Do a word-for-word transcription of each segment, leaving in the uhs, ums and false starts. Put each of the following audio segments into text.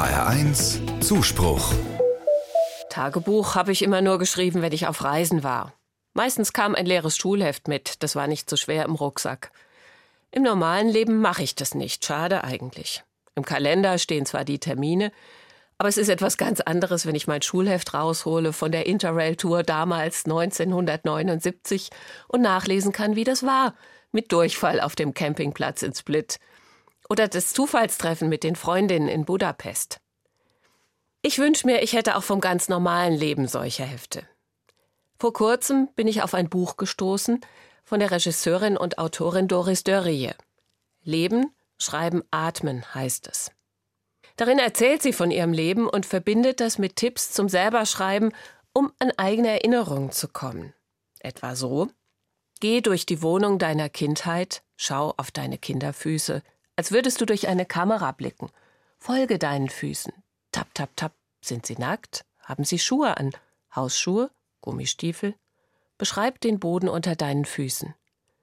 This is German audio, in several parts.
H R eins Zuspruch. Tagebuch habe ich immer nur geschrieben, wenn ich auf Reisen war. Meistens kam ein leeres Schulheft mit, das war nicht so schwer im Rucksack. Im normalen Leben mache ich das nicht, schade eigentlich. Im Kalender stehen zwar die Termine, aber es ist etwas ganz anderes, wenn ich mein Schulheft raushole von der Interrail-Tour damals neunzehnhundertneunundsiebzig und nachlesen kann, wie das war, mit Durchfall auf dem Campingplatz in Split. Oder das Zufallstreffen mit den Freundinnen in Budapest. Ich wünsche mir, ich hätte auch vom ganz normalen Leben solche Hefte. Vor kurzem bin ich auf ein Buch gestoßen von der Regisseurin und Autorin Doris Dörrie. Leben, Schreiben, Atmen heißt es. Darin erzählt sie von ihrem Leben und verbindet das mit Tipps zum Selberschreiben, um an eigene Erinnerungen zu kommen. Etwa so: Geh durch die Wohnung deiner Kindheit, schau auf deine Kinderfüße, als würdest du durch eine Kamera blicken. Folge deinen Füßen. Tap, tap, tap. Sind sie nackt? Haben sie Schuhe an? Hausschuhe? Gummistiefel? Beschreib den Boden unter deinen Füßen.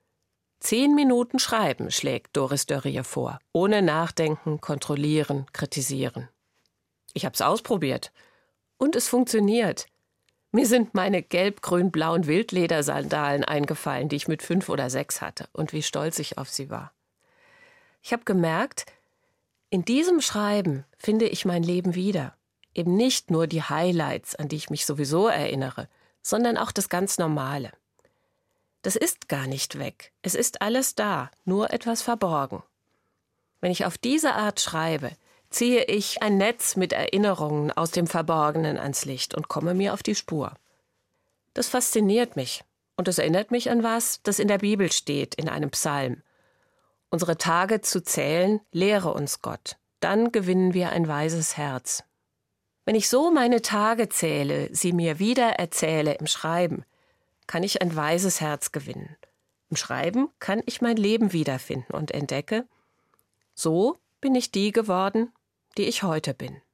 Zehn Minuten schreiben, schlägt Doris Dörrie vor. Ohne Nachdenken, kontrollieren, kritisieren. Ich hab's ausprobiert. Und es funktioniert. Mir sind meine gelb-grün-blauen Wildledersandalen eingefallen, die ich mit fünf oder sechs hatte. Und wie stolz ich auf sie war. Ich habe gemerkt, in diesem Schreiben finde ich mein Leben wieder. Eben nicht nur die Highlights, an die ich mich sowieso erinnere, sondern auch das ganz Normale. Das ist gar nicht weg. Es ist alles da, nur etwas verborgen. Wenn ich auf diese Art schreibe, ziehe ich ein Netz mit Erinnerungen aus dem Verborgenen ans Licht und komme mir auf die Spur. Das fasziniert mich und es erinnert mich an was, das in der Bibel steht, in einem Psalm. Unsere Tage zu zählen, lehre uns Gott. Dann gewinnen wir ein weises Herz. Wenn ich so meine Tage zähle, sie mir wieder erzähle im Schreiben, kann ich ein weises Herz gewinnen. Im Schreiben kann ich mein Leben wiederfinden und entdecke, so bin ich die geworden, die ich heute bin.